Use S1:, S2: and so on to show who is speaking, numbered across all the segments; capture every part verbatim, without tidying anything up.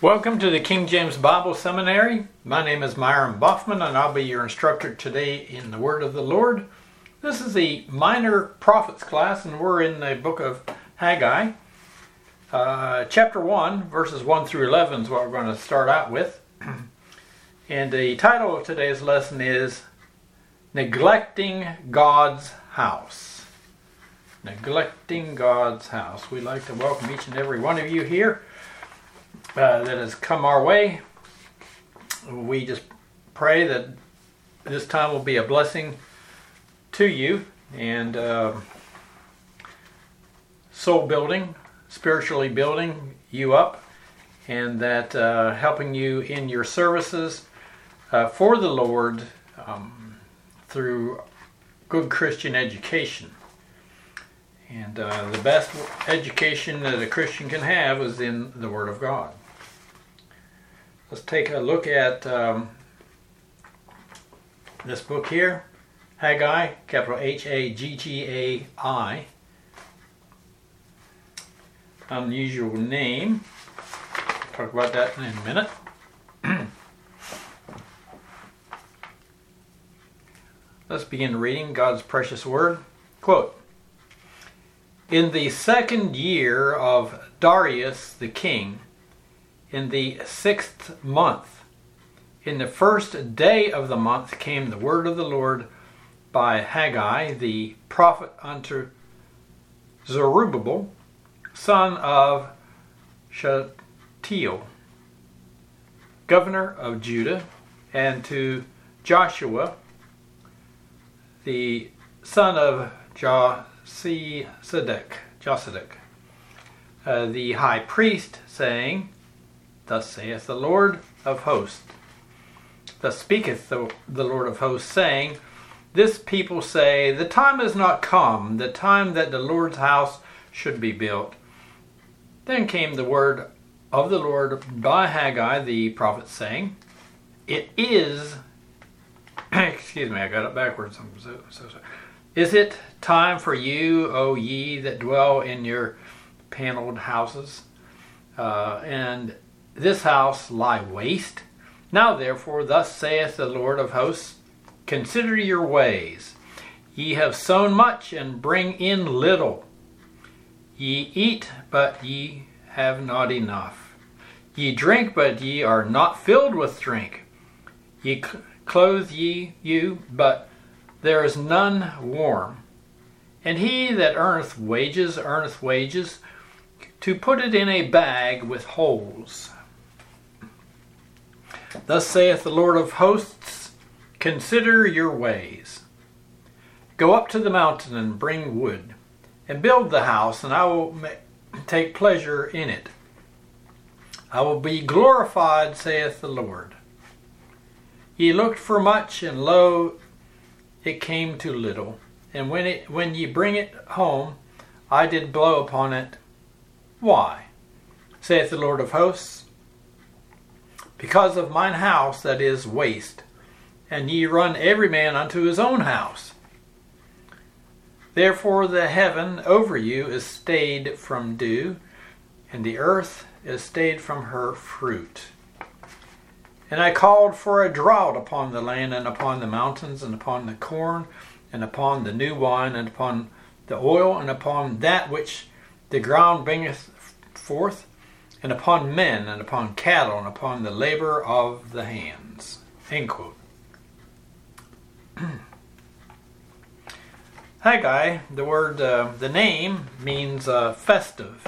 S1: Welcome to the King James Bible Seminary. My name is Myron Boffman and I'll be your instructor today in the Word of the Lord. This is the Minor Prophets class and we're in the book of Haggai. Uh, chapter one, verses one through eleven is what we're going to start out with. And the title of today's lesson is Neglecting God's House. Neglecting God's House. We'd like to welcome each and every one of you here Uh, that has come our way. We just pray that this time will be a blessing to you and uh, soul building, spiritually building you up, and that uh, helping you in your services uh, for the Lord um, through good Christian education. And uh, the best education that a Christian can have is in the Word of God. Let's take a look at um, this book here, Haggai, capital H A G G A I. Unusual name. Talk about that in a minute. Let's begin reading God's precious Word. Quote, "In the second year of Darius the king, in the sixth month, in the first day of the month came the word of the Lord by Haggai the prophet unto Zerubbabel, son of Shealtiel, governor of Judah, and to Joshua, the son of Josedek, Josedek, uh, the high priest, saying, Thus saith the Lord of hosts. Thus speaketh the, the Lord of hosts, saying, This people say, The time is not come, the time that the Lord's house should be built. Then came the word of the Lord by Haggai the prophet, saying, It is, excuse me, I got it backwards. I'm so, so sorry. Is it time for you, O ye that dwell in your paneled houses, uh, and this house lie waste? Now therefore, thus saith the Lord of hosts, Consider your ways. Ye have sown much, and bring in little. Ye eat, but ye have not enough. Ye drink, but ye are not filled with drink. Ye clothe ye you, but there is none warm. And he that earneth wages, earneth wages, to put it in a bag with holes. Thus saith the Lord of hosts, Consider your ways. Go up to the mountain and bring wood, and build the house, and I will take pleasure in it. I will be glorified, saith the Lord. Ye looked for much, and lo, it came to little. And when it when ye bring it home, I did blow upon it. Why? Saith the Lord of hosts. Because of mine house that is waste, and ye run every man unto his own house. Therefore the heaven over you is stayed from dew, and the earth is stayed from her fruit. And I called for a drought upon the land, and upon the mountains, and upon the corn, and upon the new wine, and upon the oil, and upon that which the ground bringeth forth, and upon men, and upon cattle, and upon the labor of the hands." End quote. Haggai, the word, uh, the name means uh, festive.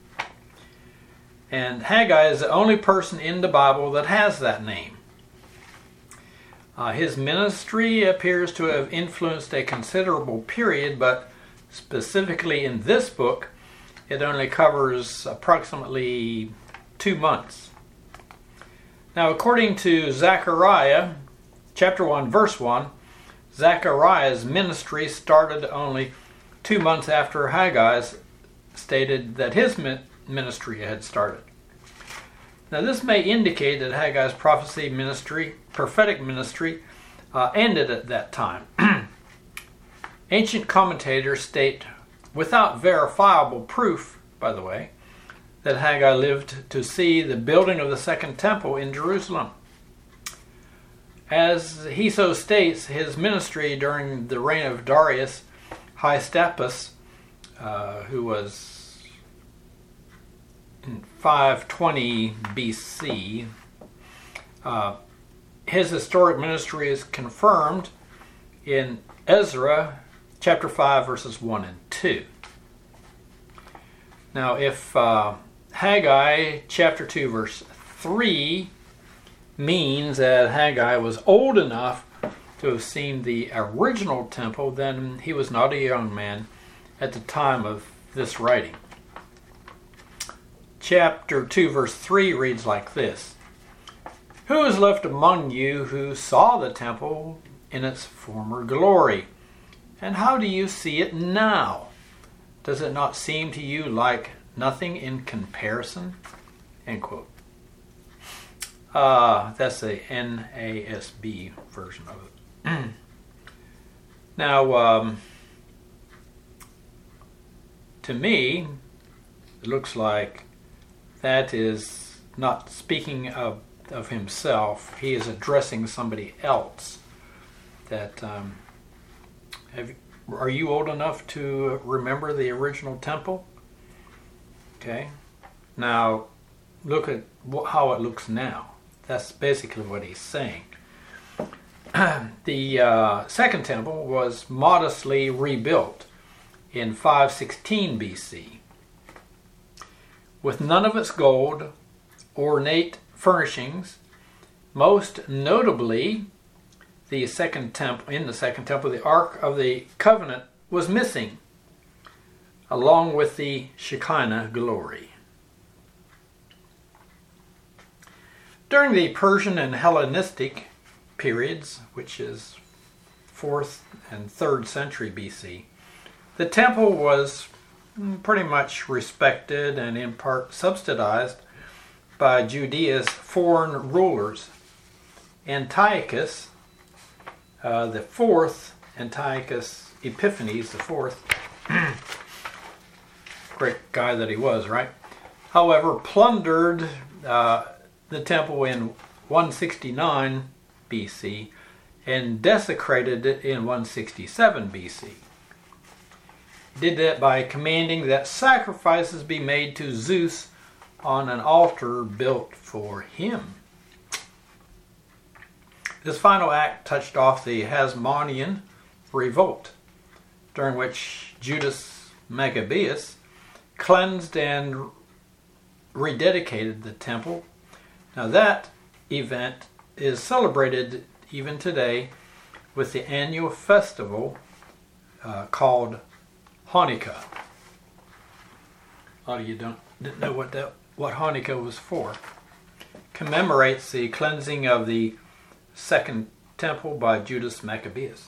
S1: And Haggai is the only person in the Bible that has that name. Uh, his ministry appears to have influenced a considerable period, but specifically in this book, it only covers approximately two months. Now, according to Zechariah, chapter one, verse one, Zechariah's ministry started only two months after Haggai's stated that his ministry had started. Now, this may indicate that Haggai's prophecy ministry, prophetic ministry, uh, ended at that time. Ancient commentators state, without verifiable proof, by the way, that Haggai lived to see the building of the second temple in Jerusalem. As he so states, his ministry during the reign of Darius Hystaspes, uh, who was in five twenty B C, uh, his historic ministry is confirmed in Ezra chapter five verses one and two. Now if uh, Haggai chapter two verse three means that Haggai was old enough to have seen the original temple, then he was not a young man at the time of this writing. Chapter two verse three reads like this: "Who is left among you who saw the temple in its former glory? And how do you see it now? Does it not seem to you like nothing in comparison?" End quote. Uh, that's the N A S B version of it. Now, um, to me, it looks like that is not speaking of, of himself. He is addressing somebody else. That um, have, are you old enough to remember the original temple? Okay. Now, look at wh- how it looks now. That's basically what he's saying. The uh, second temple was modestly rebuilt in five sixteen B C. With none of its gold, ornate furnishings, most notably the second temple. In the second temple, the Ark of the Covenant was missing, along with the Shekinah glory. During the Persian and Hellenistic periods, which is fourth and third century B C, the temple was pretty much respected and in part subsidized by Judea's foreign rulers. Antiochus, uh, the fourth, Antiochus Epiphanes the fourth, great guy that he was, right? However, plundered uh, the temple in one sixty-nine B C and desecrated it in one sixty-seven B C. Did that by commanding that sacrifices be made to Zeus on an altar built for him. This final act touched off the Hasmonean revolt, during which Judas Maccabeus cleansed and rededicated the temple. Now that event is celebrated even today with the annual festival uh, called Hanukkah. A lot of you don't didn't know what that what Hanukkah was for. Commemorates the cleansing of the second temple by Judas Maccabeus.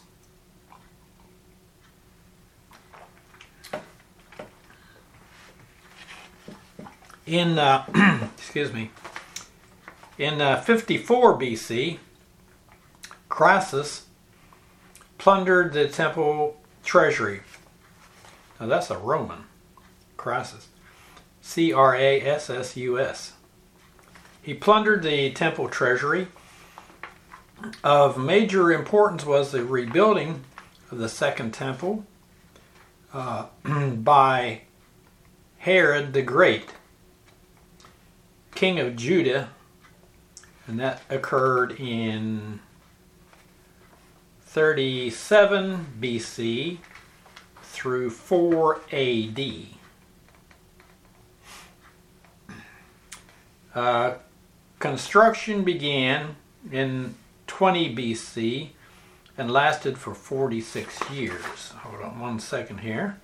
S1: In uh, excuse me. In uh, fifty-four B C, Crassus plundered the temple treasury. Now that's a Roman, Crassus. C R A S S U S. He plundered the temple treasury. Of major importance was the rebuilding of the second temple uh, by Herod the Great, king of Judah, and that occurred in thirty-seven B C through four A D. Uh, construction began in twenty B C and lasted for forty-six years. Hold on one second here.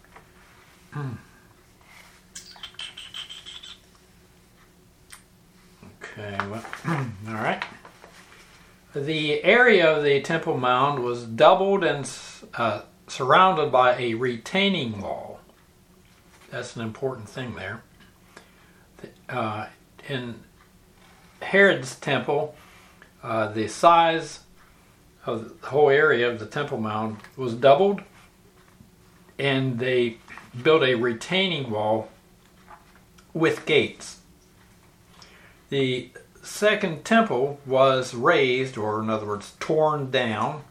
S1: Okay, well, all right. The area of the Temple Mound was doubled and uh, surrounded by a retaining wall. That's an important thing there. Uh, in Herod's temple, uh, the size of the whole area of the Temple Mound was doubled, and they built a retaining wall with gates. The second temple was razed, or in other words, torn down,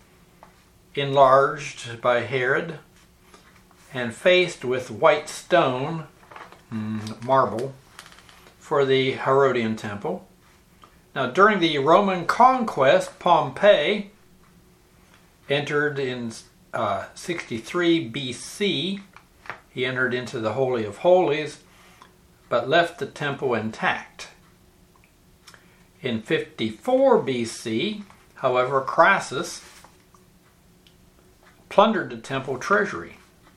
S1: enlarged by Herod, and faced with white stone, marble, for the Herodian temple. Now, during the Roman conquest, Pompey entered in uh, sixty-three B C. He entered into the Holy of Holies, but left the temple intact. In fifty-four B C, however, Crassus plundered the temple treasury.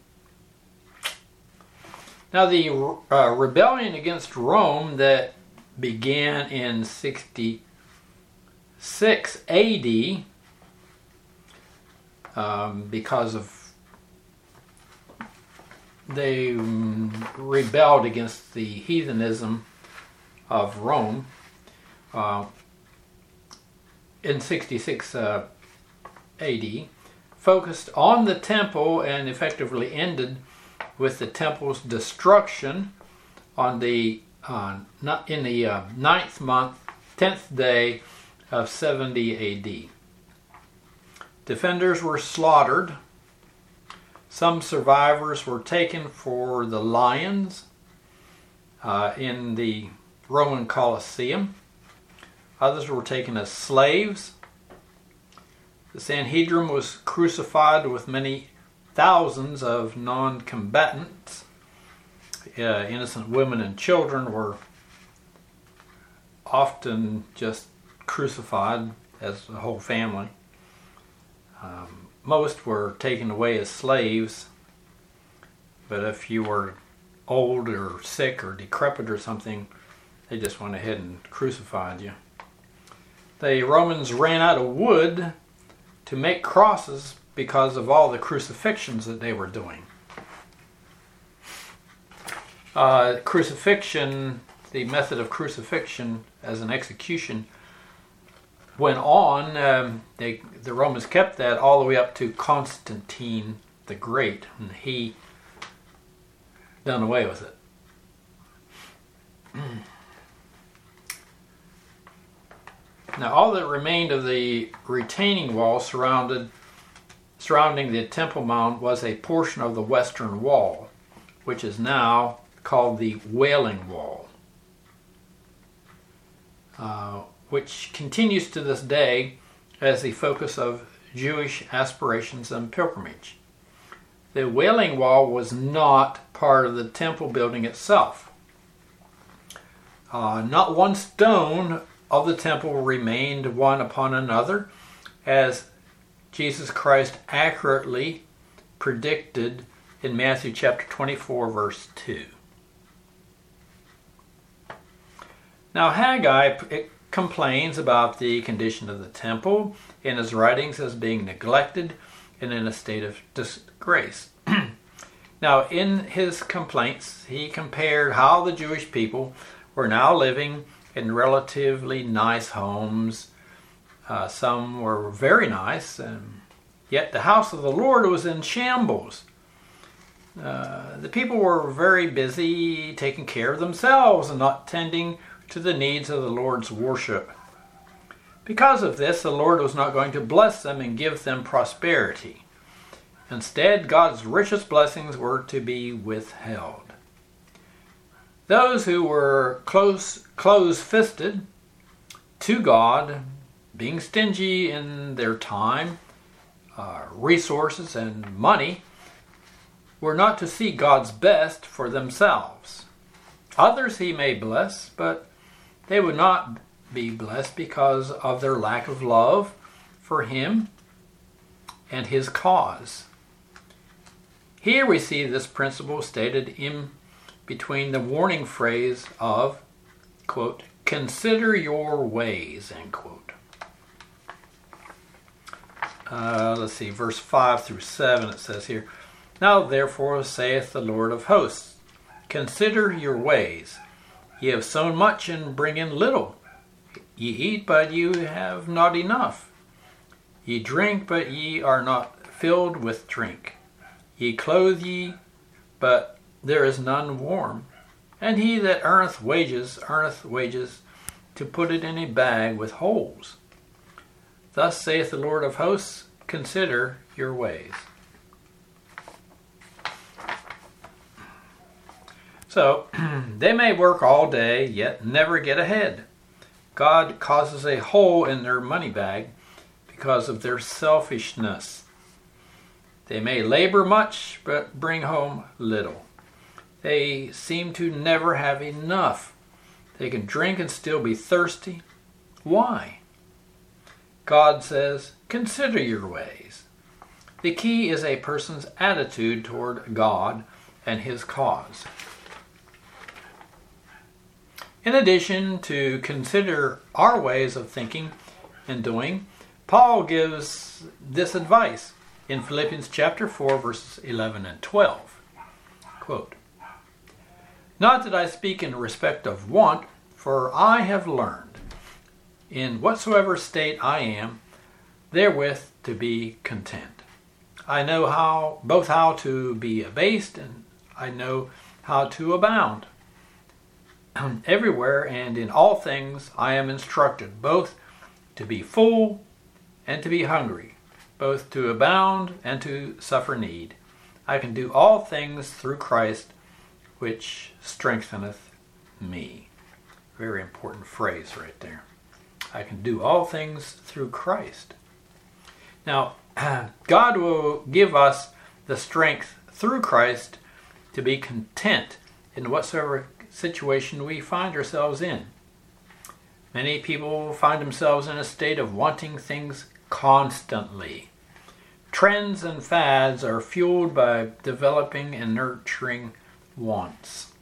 S1: Now, the uh, rebellion against Rome that began in sixty-six A D, um, because of they rebelled against the heathenism of Rome. Uh, in sixty-six uh, A D, focused on the temple and effectively ended with the temple's destruction on the uh, in the uh, ninth month, tenth day of seventy A D. Defenders were slaughtered. Some survivors were taken for the lions uh, in the Roman Colosseum. Others were taken as slaves. The Sanhedrin was crucified with many thousands of non-combatants. Uh, innocent women and children were often just crucified as a whole family. Um, most were taken away as slaves, but if you were old or sick or decrepit or something, they just went ahead and crucified you. The Romans ran out of wood to make crosses because of all the crucifixions that they were doing. Uh, crucifixion, the method of crucifixion as an execution, went on. Um, they, the Romans kept that all the way up to Constantine the Great, and he done away with it. Now, all that remained of the retaining wall surrounded surrounding the Temple Mount was a portion of the western wall, which is now called the Wailing Wall, uh, which continues to this day as the focus of Jewish aspirations and pilgrimage. The Wailing Wall was not part of the temple building itself. Uh, not one stone of the temple remained one upon another, as Jesus Christ accurately predicted in Matthew chapter twenty-four, verse two. Now, Haggai complains about the condition of the temple in his writings as being neglected and in a state of disgrace. Now, in his complaints, he compared how the Jewish people were now living in relatively nice homes. Uh, some were very nice, and yet the house of the Lord was in shambles. Uh, the people were very busy taking care of themselves and not tending to the needs of the Lord's worship. Because of this, the Lord was not going to bless them and give them prosperity. Instead, God's richest blessings were to be withheld. Those who were close, close-fisted to God, being stingy in their time, uh, resources, and money, were not to see God's best for themselves. Others he may bless, but they would not be blessed because of their lack of love for him and his cause. Here we see this principle stated in between the warning phrase of, quote, consider your ways, end quote. Uh, let's see, verse five through seven, it says here, now therefore saith the Lord of hosts, consider your ways. Ye have sown much and bring in little. Ye eat, but you have not enough. Ye drink, but ye are not filled with drink. Ye clothe ye, but there is none warm. And he that earneth wages, earneth wages to put it in a bag with holes. Thus saith the Lord of hosts, consider your ways. So, they may work all day, yet never get ahead. God causes a hole in their money bag because of their selfishness. They may labor much, but bring home little. They seem to never have enough. They can drink and still be thirsty. Why? God says, consider your ways. The key is a person's attitude toward God and his cause. In addition to consider our ways of thinking and doing, Paul gives this advice in Philippians chapter four, verses eleven and twelve. Quote, not that I speak in respect of want, for I have learned, in whatsoever state I am, therewith to be content. I know how both how to be abased, and I know how to abound. Everywhere and in all things I am instructed, both to be full and to be hungry, both to abound and to suffer need. I can do all things through Christ, which strengtheneth me. Very important phrase right there. I can do all things through Christ. Now, God will give us the strength through Christ to be content in whatsoever situation we find ourselves in. Many people find themselves in a state of wanting things constantly. Trends and fads are fueled by developing and nurturing wants.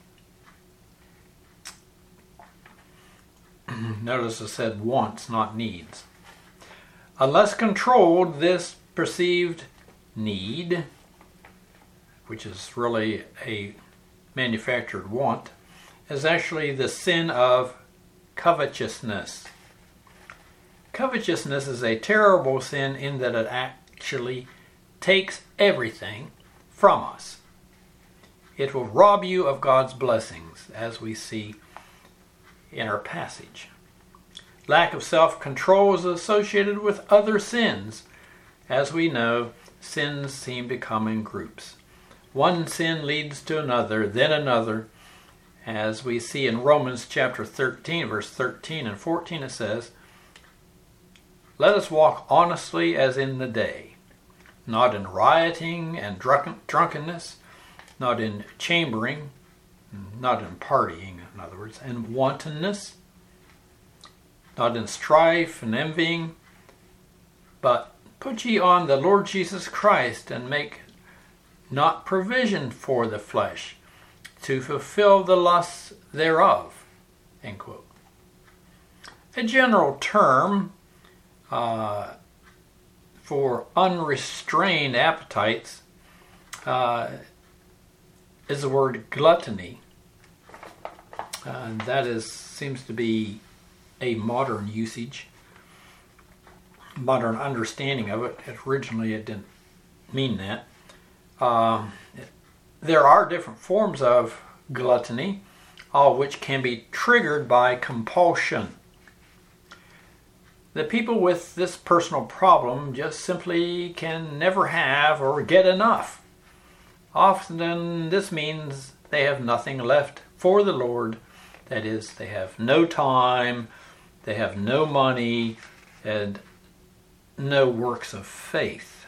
S1: Notice I said wants, not needs. Unless controlled, this perceived need, which is really a manufactured want, is actually the sin of covetousness. Covetousness is a terrible sin in that it actually takes everything from us. It will rob you of God's blessings, as we see in our passage. Lack of self-control is associated with other sins. As we know, sins seem to come in groups. One sin leads to another, then another. As we see in Romans chapter thirteen, verse thirteen and fourteen, it says, let us walk honestly as in the day, not in rioting and drunken, drunkenness, not in chambering, not in partying, in other words, and wantonness, not in strife and envying, but put ye on the Lord Jesus Christ, and make not provision for the flesh, to fulfill the lusts thereof. End quote. A general term uh, for unrestrained appetites uh, is the word gluttony. Uh, that is seems to be a modern usage, modern understanding of it. Originally, it didn't mean that. Um, there are different forms of gluttony, all which can be triggered by compulsion. The people with this personal problem just simply can never have or get enough. Often this means they have nothing left for the Lord. That is, they have no time, they have no money, and no works of faith.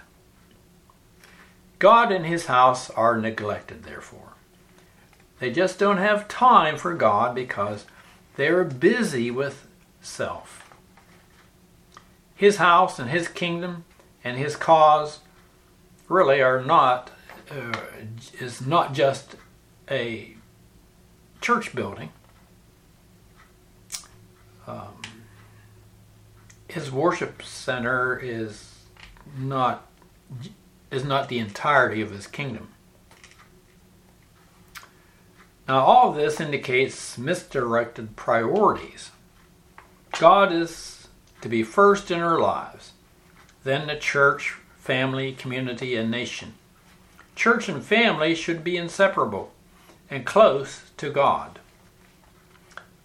S1: God and his house are neglected, therefore. They just don't have time for God because they're busy with self. His house and his kingdom and his cause really are not, uh, is not just a church building. Um, his worship center is not is not the entirety of his kingdom. Now, all of this indicates misdirected priorities. God is to be first in our lives, then the church, family, community, and nation. Church and family should be inseparable and close to God.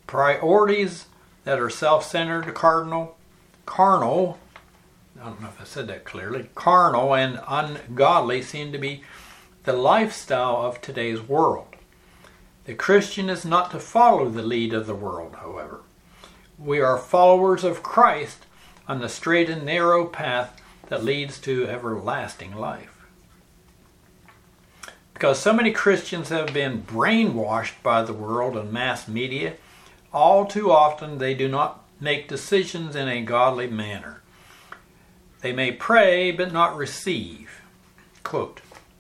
S1: Priorities that are self-centered, cardinal, carnal, I don't know if I said that clearly, carnal and ungodly seem to be the lifestyle of today's world. The Christian is not to follow the lead of the world, however. We are followers of Christ on the straight and narrow path that leads to everlasting life. Because so many Christians have been brainwashed by the world and mass media, all too often they do not make decisions in a godly manner. They may pray but not receive. Quote,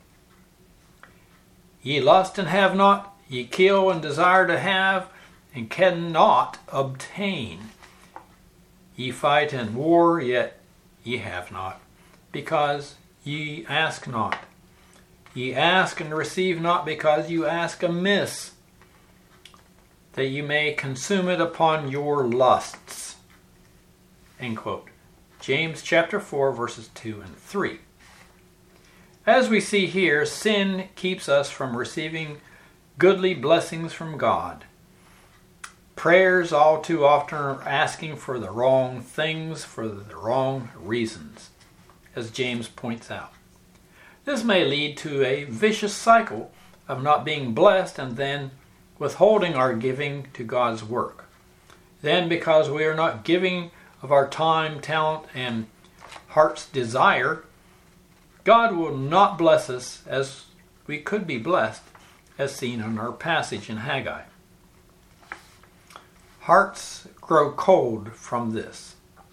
S1: "Ye lust and have not, ye kill and desire to have, and cannot obtain. Ye fight and war, yet ye have not, because ye ask not. Ye ask and receive not, because you ask amiss, that you may consume it upon your lusts." End quote. James chapter four, verses two and three. As we see here, sin keeps us from receiving goodly blessings from God. Prayers all too often are asking for the wrong things for the wrong reasons, as James points out. This may lead to a vicious cycle of not being blessed and then withholding our giving to God's work. Then, because we are not giving of our time, talent, and heart's desire, God will not bless us as we could be blessed, as seen in our passage in Haggai. Hearts grow cold from this.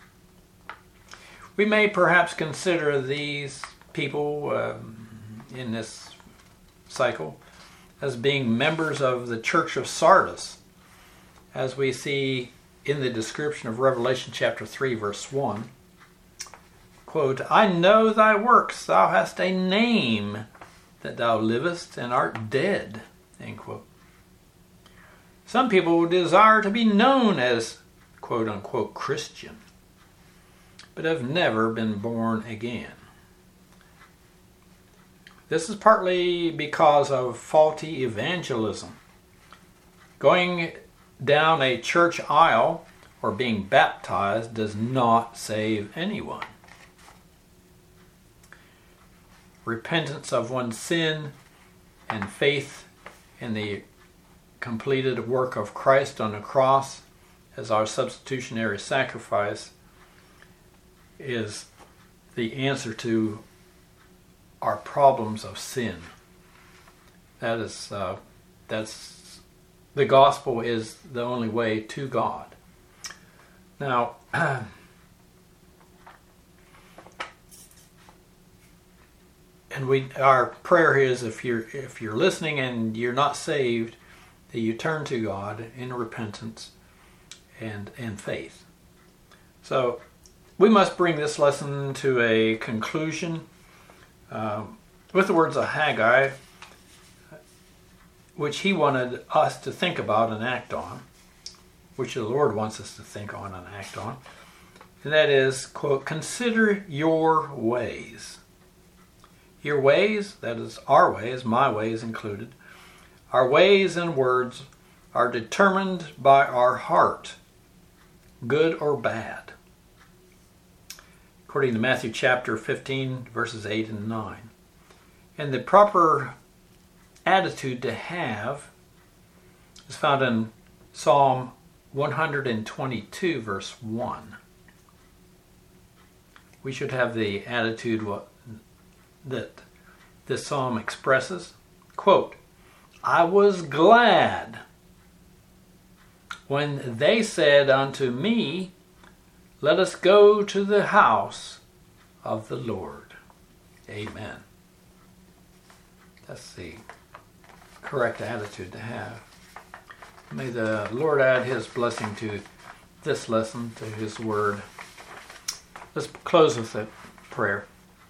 S1: We may perhaps consider these people um, in this cycle as being members of the Church of Sardis, as we see in the description of Revelation chapter three, verse one. Quote, "I know thy works, thou hast a name, that thou livest and art dead." End quote. Some people desire to be known as quote-unquote Christian, but have never been born again. This is partly because of faulty evangelism. Going down a church aisle or being baptized does not save anyone. Repentance of one's sin and faith in the completed work of Christ on the cross as our substitutionary sacrifice is the answer to our problems of sin. That is, uh, that's the gospel is the only way to God. Now, and we, our prayer is, if you're if you're listening and you're not saved, that you turn to God in repentance and and faith. So we must bring this lesson to a conclusion uh, with the words of Haggai, which he wanted us to think about and act on, which the Lord wants us to think on and act on. And that is, quote, "Consider your ways." Your ways, that is our ways, my ways included, our ways and words are determined by our heart, good or bad. According to Matthew chapter fifteen, verses eight and nine. And the proper attitude to have is found in Psalm one hundred twenty-two, verse one. We should have the attitude what that this psalm expresses. Quote, "I was glad when they said unto me, let us go to the house of the Lord." Amen. That's the correct attitude to have. May the Lord add his blessing to this lesson, to his word. Let's close with a prayer.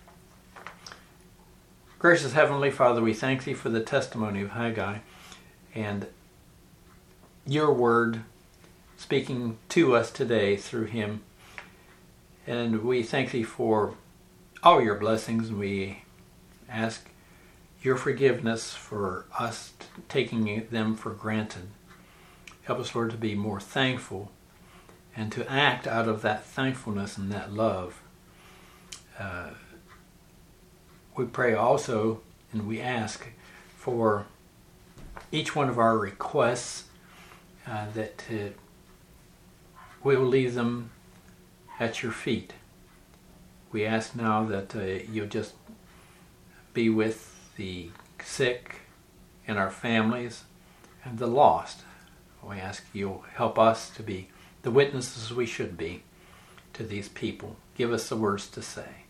S1: Gracious Heavenly Father, we thank thee for the testimony of Haggai and your word speaking to us today through him. And we thank thee for all your blessings. We ask your forgiveness for us taking them for granted. Help us, Lord, to be more thankful and to act out of that thankfulness and that love. Uh, we pray also and we ask for each one of our requests uh, that uh, we will leave them at your feet. We ask now that uh, you'll just be with the sick and our families and the lost. We ask you'll help us to be the witnesses we should be to these people. Give us the words to say.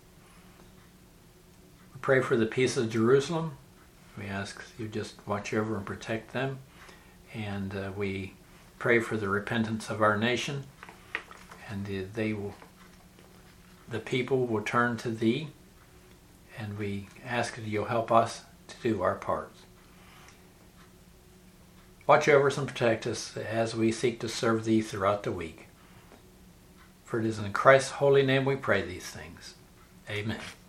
S1: We pray for the peace of Jerusalem. We ask you just watch over and protect them. And uh, we pray for the repentance of our nation. And uh, they will, the people will turn to thee. And we ask that you'll help us to do our parts. Watch over us and protect us as we seek to serve thee throughout the week. For it is in Christ's holy name we pray these things. Amen.